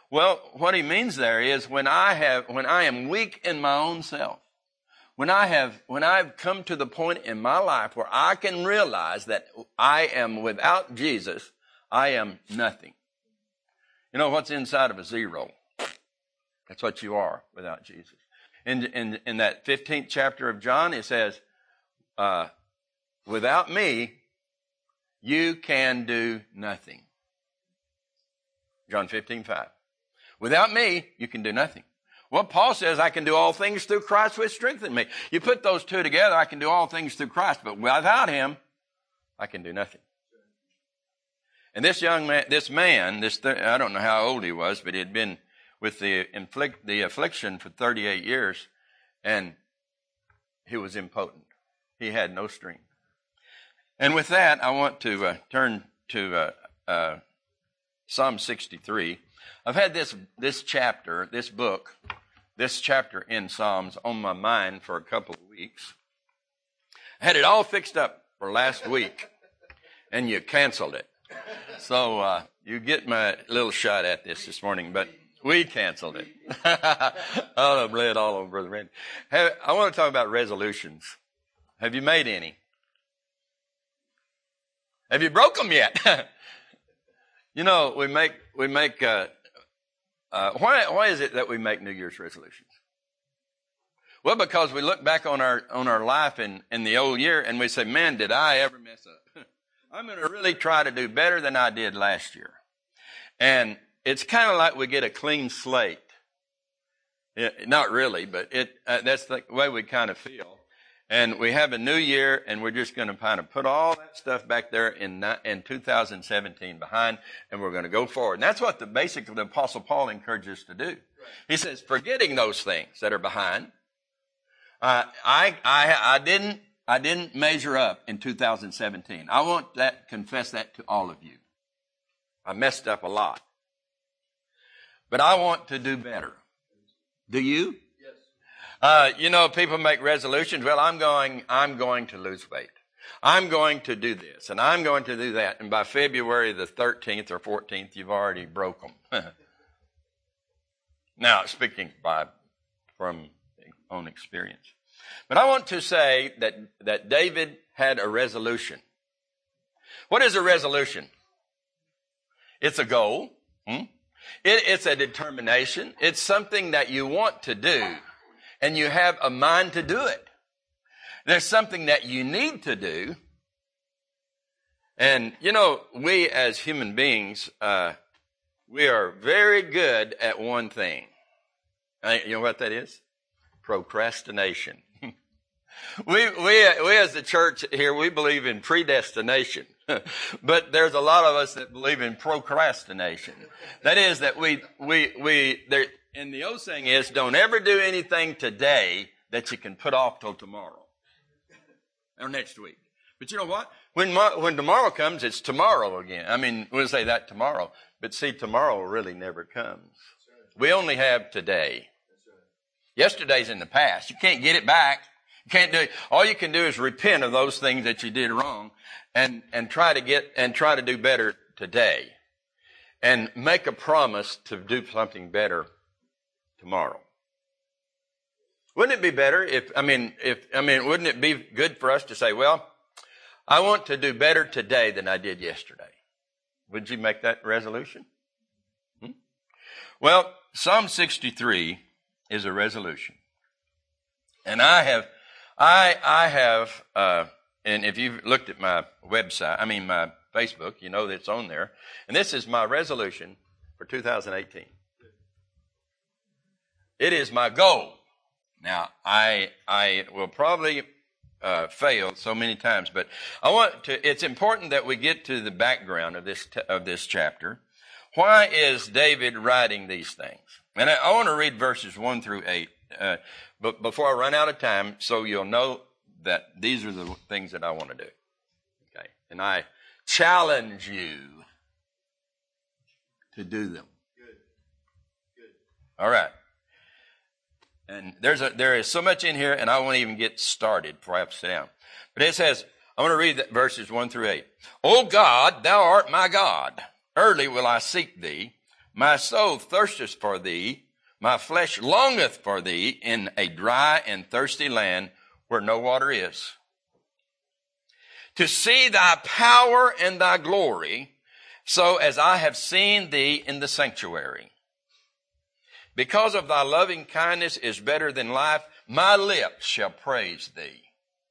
Well, what he means there is when I have, when I am weak in my own self, when I have, when I've come to the point in my life where I can realize that I am without Jesus, I am nothing. You know what's inside of a zero? That's what you are without Jesus. In, in, in that fifteenth chapter of John, it says, uh, without me, you can do nothing. John fifteen five. Without me, you can do nothing. Well, Paul says, I can do all things through Christ which strengthen me. You put those two together, I can do all things through Christ, but without him, I can do nothing. And this young man, this man, this th- I don't know how old he was, but he had been with the inflict the affliction for thirty-eight years, and he was impotent. He had no strength. And with that, I want to uh, turn to uh, uh, Psalm sixty-three. I've had this this chapter, this book, this chapter in Psalms on my mind for a couple of weeks. I had it all fixed up for last week, and you canceled it. So uh, you get my little shot at this this morning, but we canceled it. Oh, I've bled all over Brother Randy. Have, I want to talk about resolutions. Have you made any? Have you broke them yet? You know, we make we make. Uh, uh, why why is it that we make New Year's resolutions? Well, because we look back on our on our life in in the old year and we say, "Man, did I ever mess up? I'm going to really try to do better than I did last year." And it's kind of like we get a clean slate. It, not really, but it uh, that's the way we kind of feel. And we have a new year, and we're just going to kind of put all that stuff back there in in two thousand seventeen behind, and we're going to go forward. And that's what the basically the Apostle Paul encourages us to do. Right. He says, forgetting those things that are behind, uh, I I I didn't I didn't measure up in two thousand seventeen. I want that confess that to all of you. I messed up a lot, but I want to do better. Do you? Uh, you know, people make resolutions. Well, I'm going, I'm going to lose weight. I'm going to do this and I'm going to do that. And by February the thirteenth or fourteenth, you've already broke them. Now, speaking by, from own experience. But I want to say that, that David had a resolution. What is a resolution? It's a goal. Hmm? It, it's a determination. It's something that you want to do. And you have a mind to do it. There's something that you need to do. And, you know, we as human beings, uh, we are very good at one thing. You know what that is? Procrastination. we, we, we as the church here, we believe in predestination. But there's a lot of us that believe in procrastination. That is that we, we, we, there, and the old saying is, don't ever do anything today that you can put off till tomorrow or next week. But you know what? When when tomorrow comes, it's tomorrow again. I mean, we'll say that tomorrow. But see, tomorrow really never comes. We only have today. Yesterday's in the past. You can't get it back. You can't do it. All you can do is repent of those things that you did wrong and, and try to get and try to do better today. And make a promise to do something better tomorrow. Wouldn't it be better if, I mean, if, I mean, wouldn't it be good for us to say, well, I want to do better today than I did yesterday? Would you make that resolution? Hmm? Well, Psalm sixty-three is a resolution. And I have, I, I have, uh, and if you've looked at my website, I mean, my Facebook, you know that it's on there. And this is my resolution for two thousand eighteen. It is my goal. Now, I I will probably uh, fail so many times, but I want to. It's important that we get to the background of this t- of this chapter. Why is David writing these things? And I, I want to read verses one through eight, uh, but before I run out of time, so you'll know that these are the things that I want to do. Okay, and I challenge you to do them. Good. Good. All right. And there's a, there is so much in here, and I won't even get started before I have to sit down. But it says, I want to read that verses one through eight. O God, thou art my God. Early will I seek thee. My soul thirsteth for thee. My flesh longeth for thee in a dry and thirsty land where no water is. To see thy power and thy glory, so as I have seen thee in the sanctuary. Because of thy loving kindness is better than life, my lips shall praise thee.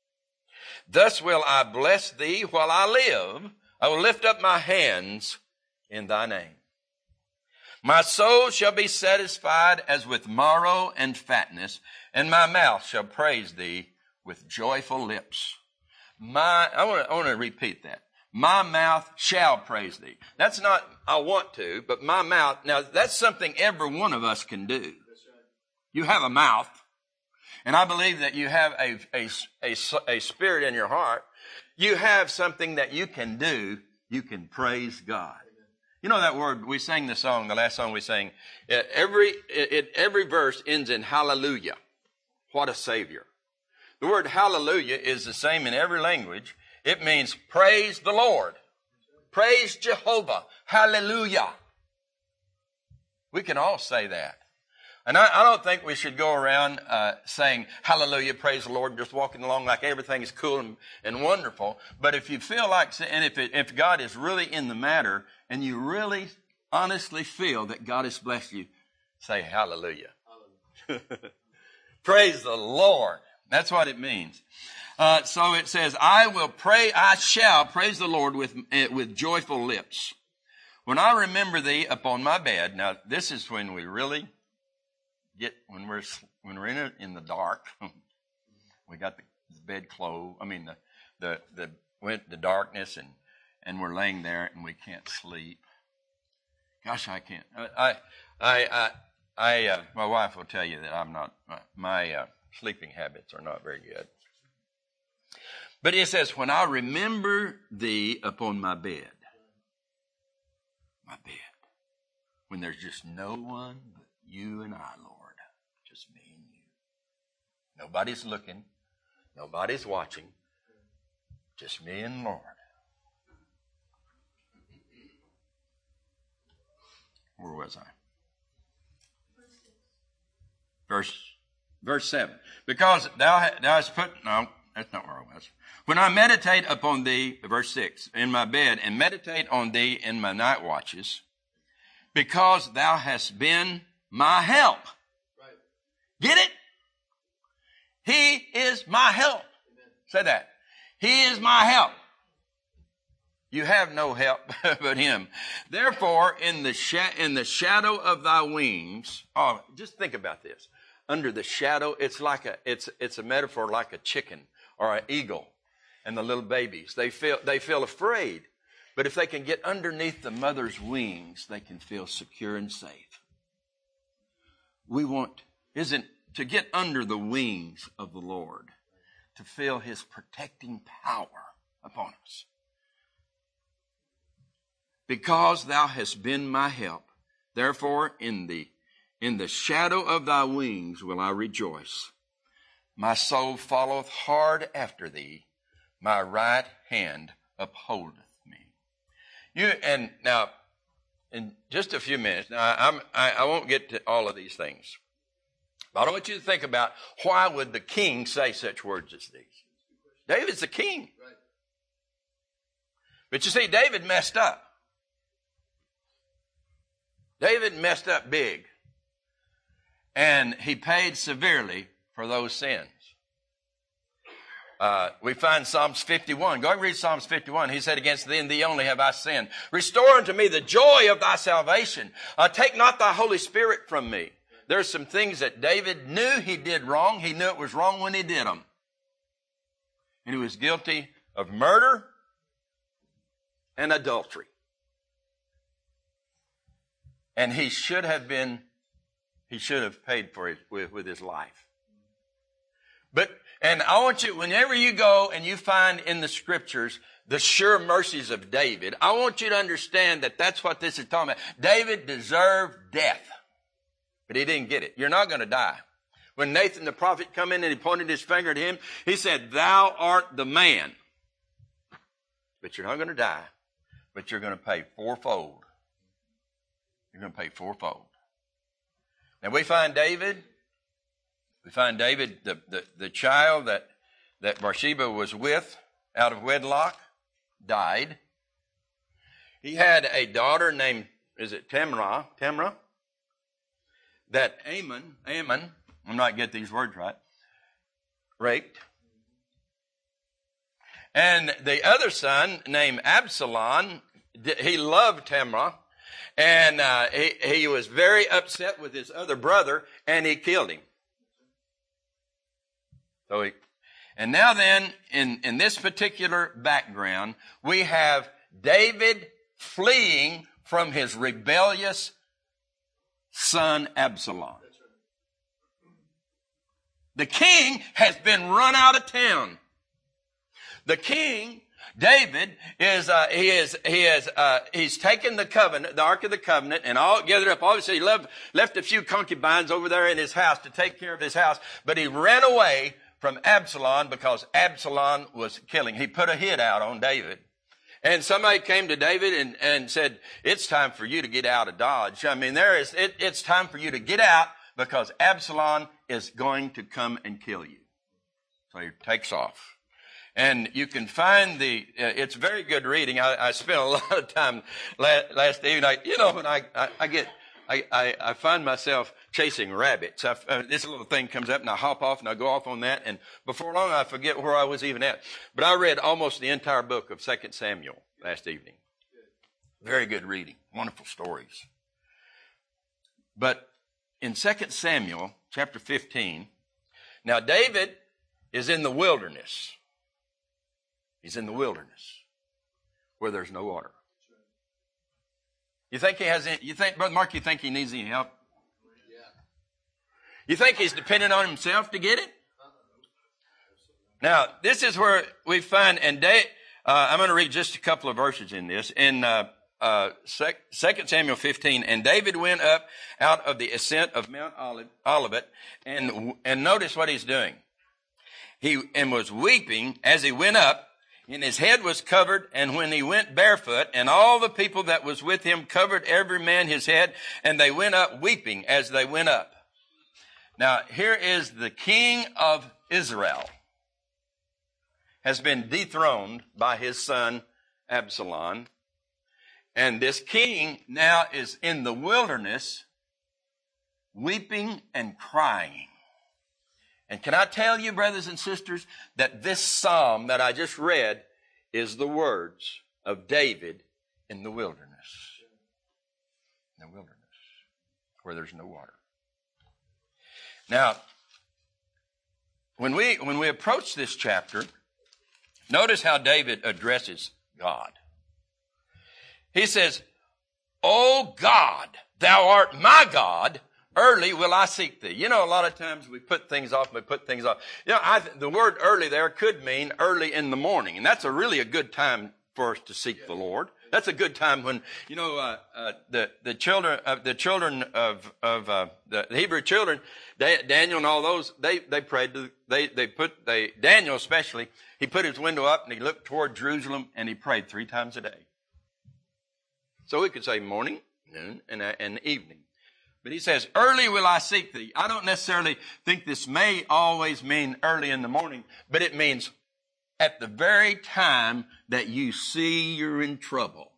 Thus will I bless thee while I live. I will lift up my hands in thy name. My soul shall be satisfied as with marrow and fatness, and my mouth shall praise thee with joyful lips. My, I want to, I want to repeat that. My mouth shall praise thee. That's not, I want to, but my mouth, now that's something every one of us can do. You have a mouth, and I believe that you have a, a, a, a spirit in your heart. You have something that you can do. You can praise God. You know that word, we sang the song, the last song we sang, every, it, every verse ends in hallelujah. What a Savior. The word hallelujah is the same in every language. It means praise the Lord. Praise Jehovah. Hallelujah. We can all say that. And I, I don't think we should go around uh, saying hallelujah, praise the Lord, just walking along like everything is cool and, and wonderful. But if you feel like, and if, it, if God is really in the matter, and you really honestly feel that God has blessed you, say hallelujah. Hallelujah. Praise the Lord. That's what it means. Uh, so it says, I will pray, I shall praise the Lord with, uh, with joyful lips. When I remember thee upon my bed. Now, this is when we really get, when we're, when we're in, a, in the dark, we got the bed clothes, I mean, the, the, the, went the darkness, and, and we're laying there and we can't sleep. Gosh, I can't. I, I, I, I uh, my wife will tell you that I'm not, my, my uh, sleeping habits are not very good. But it says, when I remember thee upon my bed, my bed, when there's just no one but you and I, Lord, just me and you. Nobody's looking, nobody's watching, just me and Lord. Where was I? Verse, verse seven. Because thou, thou hast put, no, that's not where I was. When I meditate upon thee, verse six, in my bed, and meditate on thee in my night watches, because thou hast been my help. Right. Get it? He is my help. Amen. Say that. He is my help. You have no help but him. Therefore, in the sha- in the shadow of thy wings, oh, just think about this. Under the shadow, it's like a it's it's a metaphor like a chicken or an eagle, and the little babies. They feel they feel afraid, but if they can get underneath the mother's wings, they can feel secure and safe. We want isn't to get under the wings of the Lord, to feel his protecting power upon us. Because thou hast been my help, therefore in the in the shadow of thy wings will I rejoice. My soul followeth hard after thee, my right hand upholdeth me. You and now, in just a few minutes, now I'm, I, I won't get to all of these things, but I want you to think about why would the king say such words as these? David's the king, right. But you see, David messed up. David messed up big, and he paid severely for those sins. Uh, we find Psalms fifty-one. Go and read Psalms fifty-one. He said, against thee and thee only have I sinned. Restore unto me the joy of thy salvation. Uh, take not thy Holy Spirit from me. There's some things that David knew he did wrong. He knew it was wrong when he did them. And he was guilty of murder and adultery. And he should have been, he should have paid for it with, with his life. But, and I want you, whenever you go and you find in the scriptures the sure mercies of David, I want you to understand that that's what this is talking about. David deserved death, but he didn't get it. You're not going to die. When Nathan the prophet come in and he pointed his finger at him, he said, thou art the man. But you're not going to die, but you're going to pay fourfold. you're going to pay fourfold. Now we find David, we find David, the, the, the child that, that Bathsheba was with out of wedlock, died. He had a daughter named, is it Tamra? Tamra? That Ammon, Ammon, I'm not getting these words right, raped. And the other son named Absalom, he loved Tamra, and uh, he, he was very upset with his other brother, and he killed him. So he, and now then, in, in this particular background, we have David fleeing from his rebellious son Absalom. The king has been run out of town. The king, David, is uh, he is he is uh, he's taken the covenant, the Ark of the Covenant, and all gathered up. Obviously, he left left a few concubines over there in his house to take care of his house, but he ran away from Absalom because Absalom was killing. He put a hit out on David. And somebody came to David and, and said, it's time for you to get out of Dodge. I mean, there is, it, it's time for you to get out because Absalom is going to come and kill you. So he takes off. And you can find the, uh, it's very good reading. I, I spent a lot of time last, last evening. I, you know, when I, I, I get, I, I, I find myself chasing rabbits. I, uh, this little thing comes up and I hop off and I go off on that. And before long, I forget where I was even at. But I read almost the entire book of Second Samuel last evening. Very good reading. Wonderful stories. But in Second Samuel chapter fifteen, now David is in the wilderness. He's in the wilderness where there's no water. You think he has any, you think, Brother Mark, you think he needs any help? You think he's dependent on himself to get it? Now, this is where we find, and they, uh, I'm going to read just a couple of verses in this. In uh, uh, Second Samuel fifteen, and David went up out of the ascent of Mount Olivet, and and notice what he's doing. He and was weeping as he went up, and his head was covered, and when he went barefoot, and all the people that was with him covered every man his head, and they went up weeping as they went up. Now, here is the king of Israel has been dethroned by his son Absalom. And this king now is in the wilderness weeping and crying. And can I tell you, brothers and sisters, that this psalm that I just read is the words of David in the wilderness. In the wilderness, where there's no water. Now, when we when we approach this chapter, notice how David addresses God. He says, "O God, thou art my God, early will I seek thee." You know, a lot of times we put things off, we put things off. You know, I, the word early there could mean early in the morning, and that's a really a good time for us to seek the Lord. That's a good time when, you know, uh, uh, the, the children, uh, the children of, of, uh, the Hebrew children, they, Daniel and all those, they, they prayed to, they, they put, they, Daniel especially, he put his window up and he looked toward Jerusalem and he prayed three times a day. So we could say morning, noon, and, uh, and evening. But he says, early will I seek thee. I don't necessarily think this may always mean early in the morning, but it means at the very time that you see you're in trouble.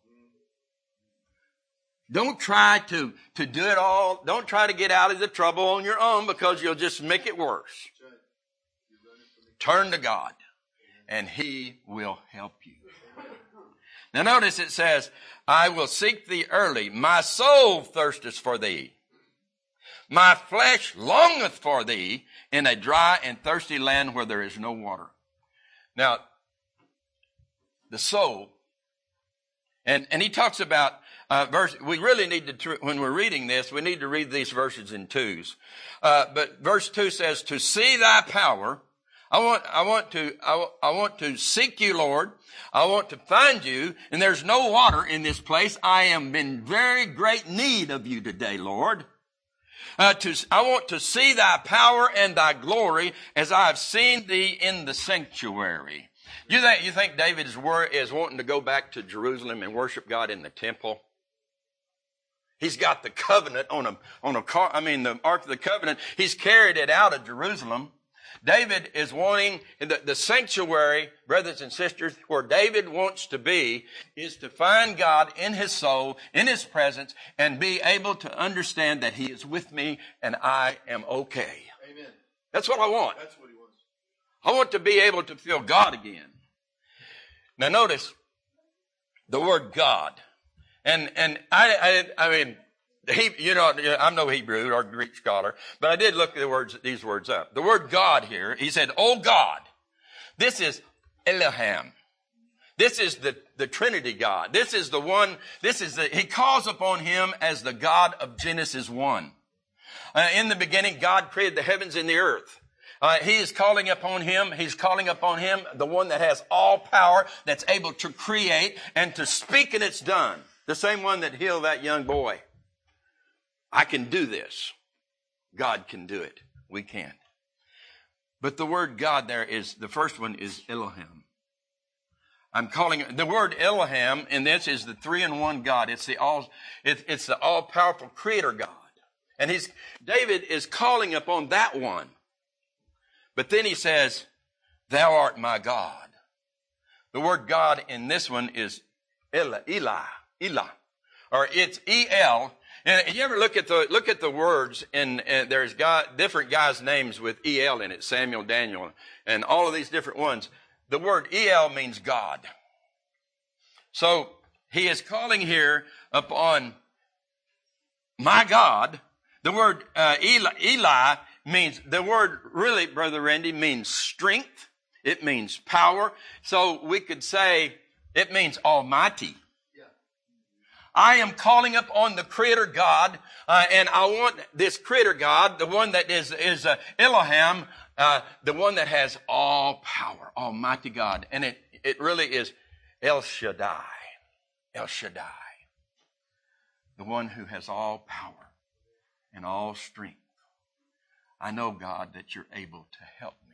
Don't try to, to do it all. Don't try to get out of the trouble on your own because you'll just make it worse. Turn to God and He will help you. Now notice it says, I will seek thee early. My soul thirsteth for thee. My flesh longeth for thee in a dry and thirsty land where there is no water. Now, the soul, and, and he talks about, uh, verse, we really need to, tr- when we're reading this, we need to read these verses in twos. Uh, but verse two says, to see thy power, I want, I want to, I, I want to seek you, Lord. I want to find you, and there's no water in this place. I am in very great need of you today, Lord. Uh, to, I want to see thy power and thy glory as I have seen thee in the sanctuary. You think, you think David is, is wanting to go back to Jerusalem and worship God in the temple? He's got the covenant on a, on a car. I mean, the Ark of the Covenant. He's carried it out of Jerusalem. David is wanting, the, the sanctuary, brothers and sisters, where David wants to be, is to find God in his soul, in his presence, and be able to understand that he is with me and I am okay. Amen. That's what I want. That's what he wants. I want to be able to feel God again. Now notice the word God. And, and I, I, I mean, he, you know, I'm no Hebrew or Greek scholar, but I did look the words, these words up. The word God here, he said, "Oh God." This is Elohim. This is the, the Trinity God. This is the one, this is the, he calls upon him as the God of Genesis one. Uh, in the beginning, God created the heavens and the earth. Uh, he is calling upon him. He's calling upon him, the one that has all power, that's able to create and to speak and it's done. The same one that healed that young boy. I can do this. God can do it. We can't. But the word God there is, the first one is Elohim. I'm calling it, the word Elohim in this is the three in one God. It's the all, it, it's the all powerful creator God. And he's, David is calling upon that one. But then he says, "Thou art my God." The word God in this one is Eli, Eli, Eli, or it's E L. And you ever look at the look at the words, and, and there's God, different guys' names with E L in it, Samuel, Daniel, and all of these different ones. The word E L means God. So he is calling here upon my God. The word uh, Eli, Eli means, the word really, Brother Randy, means strength. It means power. So we could say it means almighty. I am calling upon the Creator God, uh, and I want this Creator God, the one that is is uh, Elohim, uh, the one that has all power, Almighty God, and it it really is El Shaddai, El Shaddai, the one who has all power and all strength. I know, God, that you're able to help me.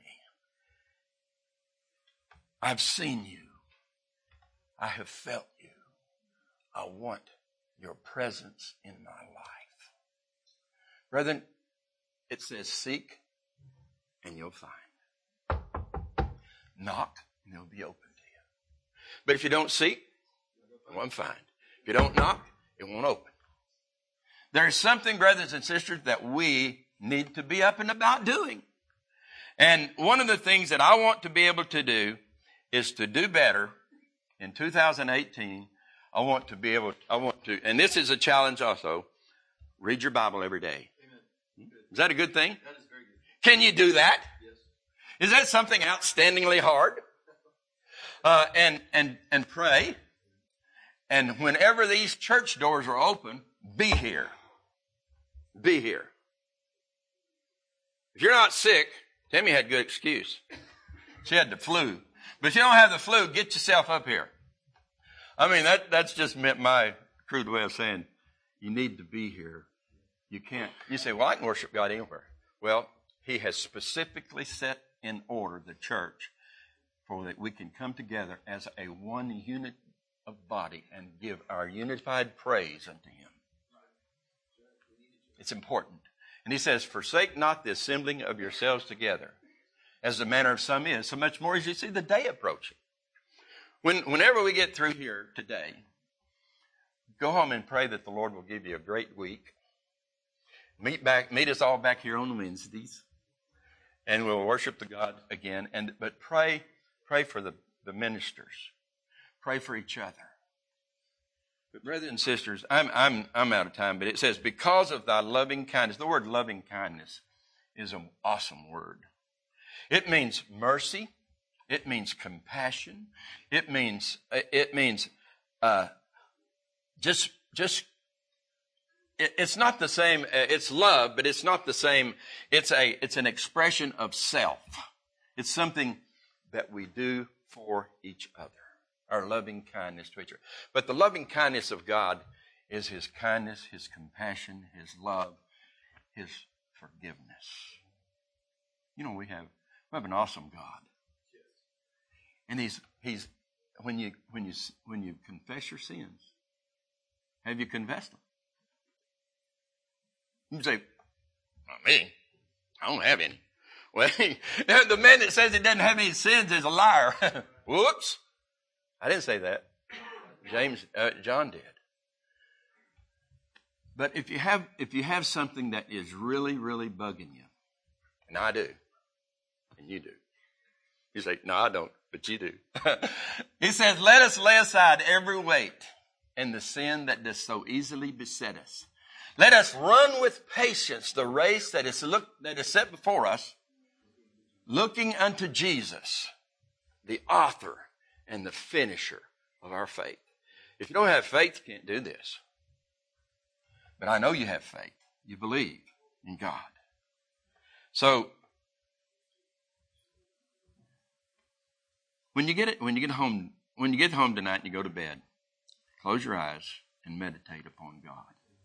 I've seen you. I have felt you. I want your presence in my life. Brethren, it says seek and you'll find. Knock and it'll be open to you. But if you don't seek, it won't find. If you don't knock, it won't open. There is something, brothers and sisters, that we need to be up and about doing. And one of the things that I want to be able to do is to do better in two thousand eighteen. I want to be able, I want to, and this is a challenge also, read your Bible every day. Amen. Is that a good thing? That is very good. Can you do that? Yes. Is that something outstandingly hard? Uh, and, and, and pray. And whenever these church doors are open, be here. Be here. If you're not sick, Tammy had a good excuse. She had the flu. But if you don't have the flu, get yourself up here. I mean, that that's just meant my crude way of saying you need to be here. You can't. You say, well, I can worship God anywhere. Well, he has specifically set in order the church for that we can come together as a one unit of body and give our unified praise unto him. It's important. And he says, forsake not the assembling of yourselves together, as the manner of some is, so much more as you see the day approaching. When, whenever we get through here today, go home and pray that the Lord will give you a great week. Meet back, meet us all back here on Wednesdays, and we'll worship the God again. And but pray, pray for the, the ministers, pray for each other. But brothers and sisters, I'm I'm I'm out of time. But it says, because of thy loving kindness. The word loving kindness is an awesome word. It means mercy. It means compassion. It means it means uh, just just. It, it's not the same. It's love, but it's not the same. It's a it's an expression of self. It's something that we do for each other. Our loving kindness to each other. But the loving kindness of God is his kindness, his compassion, his love, his forgiveness. You know, we have we have an awesome God. And he's he's when you when you when you confess your sins, have you confessed them? You say, not me. I don't have any. Well, the man that says he doesn't have any sins is a liar. Whoops. I didn't say that. James, uh, John did. But if you have, if you have something that is really, really bugging you, and I do, and you do, you say, no, I don't, but you do. He says, let us lay aside every weight and the sin that does so easily beset us. Let us run with patience the race that is look, that is set before us, looking unto Jesus, the author and the finisher of our faith. If you don't have faith, you can't do this. But I know you have faith. You believe in God. So, when you get it, when you get home, when you get home tonight and you go to bed, close your eyes and meditate upon God.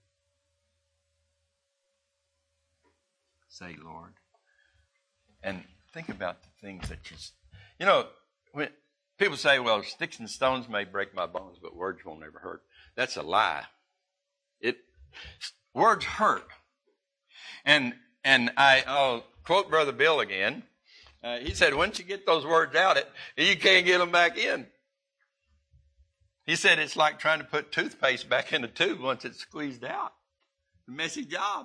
Say, Lord, and think about the things that you, you know, when people say, well, sticks and stones may break my bones, but words won't ever hurt. That's a lie. It, words hurt. And, and I, I'll quote Brother Bill again. Uh, he said, once you get those words out, it, you can't get them back in. He said, it's like trying to put toothpaste back in a tube once it's squeezed out. It's a messy job.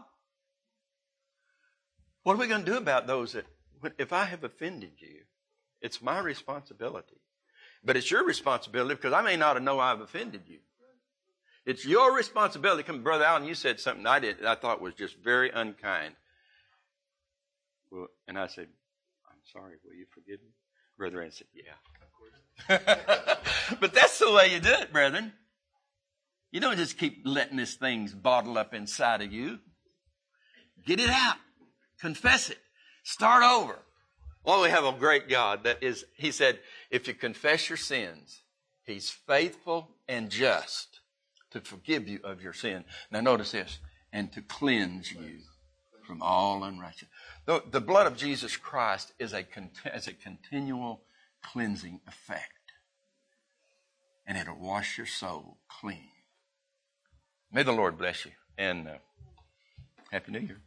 What are we going to do about those that, if I have offended you, it's my responsibility. But it's your responsibility because I may not know I've offended you. It's your responsibility. Come, Brother Allen, you said something I did I thought was just very unkind. Well, and I said, I'm sorry, will you forgive me? Brother Allen said, yeah, of course. But that's the way you do it, brethren. You don't just keep letting these things bottle up inside of you. Get it out. Confess it. Start over. Well, we have a great God that is, he said, if you confess your sins, he's faithful and just to forgive you of your sin. Now notice this, and to cleanse you from all unrighteousness. The, the blood of Jesus Christ is a, is a continual cleansing effect. And it'll wash your soul clean. May the Lord bless you. And uh, Happy New Year.